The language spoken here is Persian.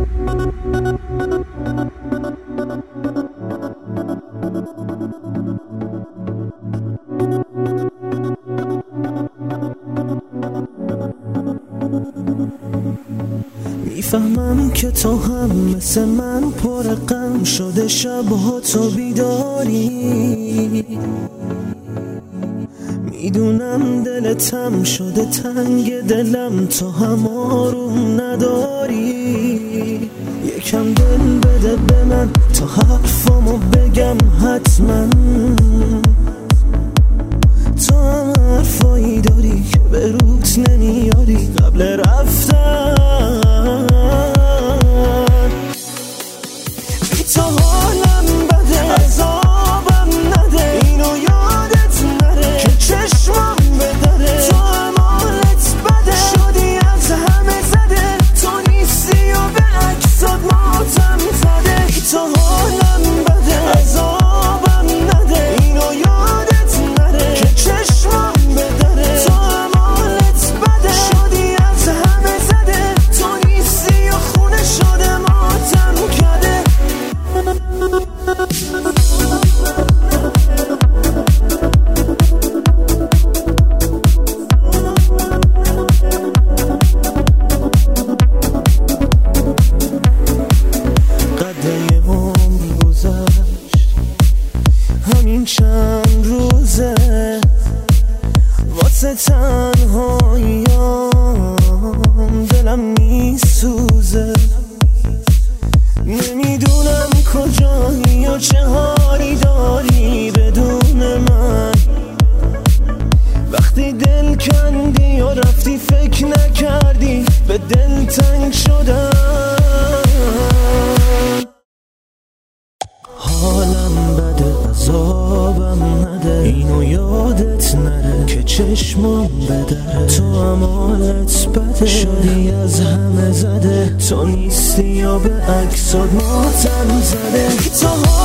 میفهمم که تو هم مثل من پر غم شده، شبها تو بیداری. میدونم دلتم شده تنگ دلم، تو هم آروم نداری. یکم دل بده به من تا حرفامو بگم حتما. تو هم حرفایی داری که به روت نمیاری قبل رفتن. بی تو حالم بده، عذابم نده، اینو یادت نره که چشمم بدره. تو هم حالت بده، شدی از همه زده، تو نیستی و به عکسات ماتم زده. بی تو حالم بده، عذابم نده، اینو یادت نره که چشمم بدره. تو هم حالت بده، شدی از همه زده، تو نیستی و خونه شده ماتم کده. قدره عمر گذشت، همین چند روزه واسه تنهاییام دلم میسوزه. نمیدونم کجایی و چه حالی داری بدون من. وقتی دل کندی و رفتی فکر نکردی به دل تنگ شدم. حالم بده، عذابم نده، اینو یادت نره که چشمم بدره. تو هم حالت بده، شدی از همه زده، تو نیستی یا به عکسات ماتم زده. تو